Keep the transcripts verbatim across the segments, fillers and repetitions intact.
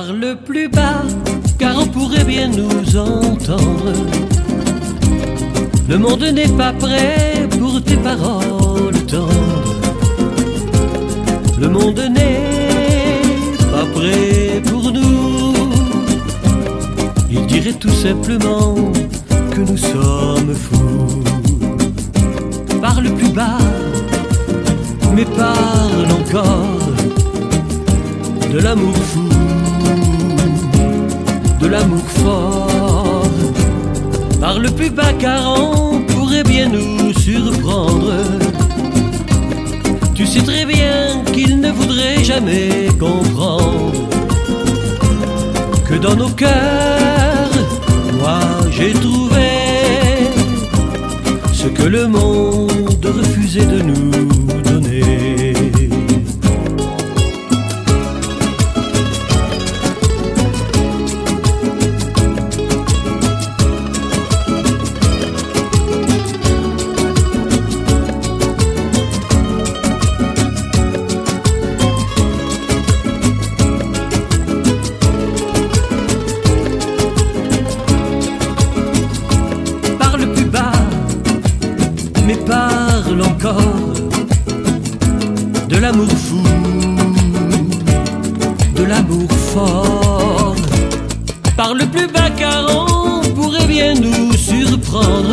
Parle plus bas, car on pourrait bien nous entendre. Le monde n'est pas prêt pour tes paroles tendres. Le monde n'est pas prêt pour nous. Il dirait tout simplement que nous sommes fous. Parle plus bas, mais parle encore de l'amour fou, de l'amour fort. Parle plus bas car on pourrait bien nous surprendre. Tu sais très bien qu'il ne voudrait jamais comprendre que dans nos cœurs, moi j'ai trouvé ce que le monde refusait de nous donner. Mais parle encore de l'amour fou, de l'amour fort. Parle plus bas car on pourrait bien nous surprendre.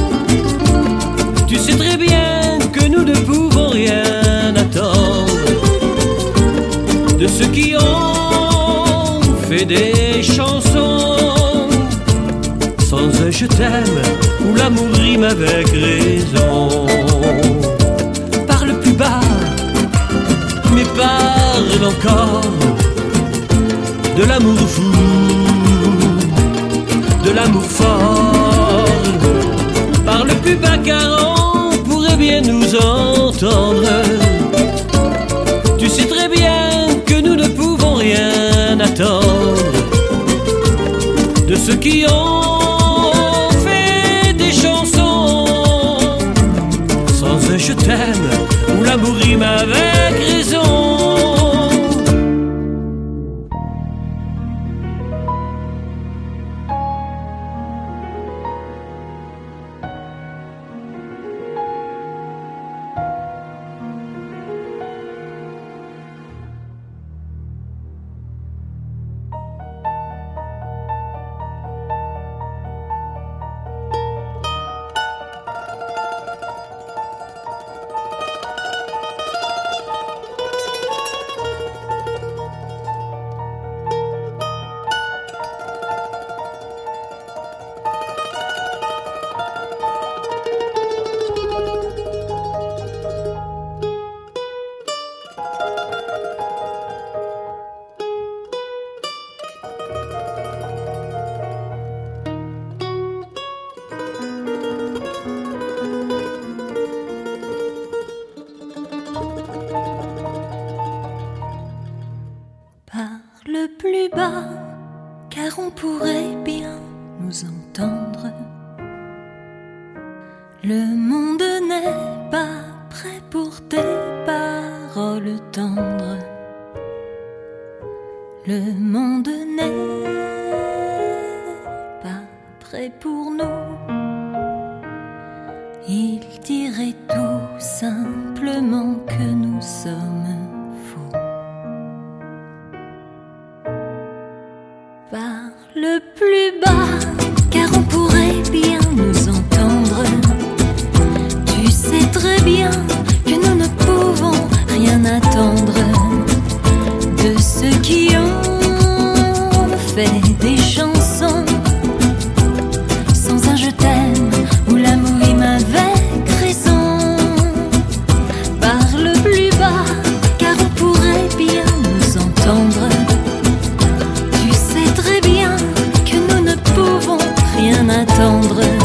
Tu sais très bien que nous ne pouvons rien attendre de ceux qui ont fait des chansons sans un je t'aime où l'amour rime avec raison. Parle plus bas, mais parle encore de l'amour fou, de l'amour fort. Parle plus bas car on pourrait bien nous entendre. Tu sais très bien que nous ne pouvons rien attendre de ceux qui ont je t'aime, où l'amour rime avec raison. Parle plus bas, car on pourrait bien nous entendre. Le monde n'est pas prêt pour tes paroles tendres. Le monde n'est pas prêt pour nous. Il dirait tout simplement que nous sommes fous. Parle plus bas, car on pourrait bien nous entendre. Tu sais très bien que nous ne pouvons rien attendre de ceux qui ont fait des chansons sans un je t'aime où l'amour rime avec raison. Parle plus bas, car on pourrait bien nous entendre. Tu sais très bien que nous ne pouvons rien attendre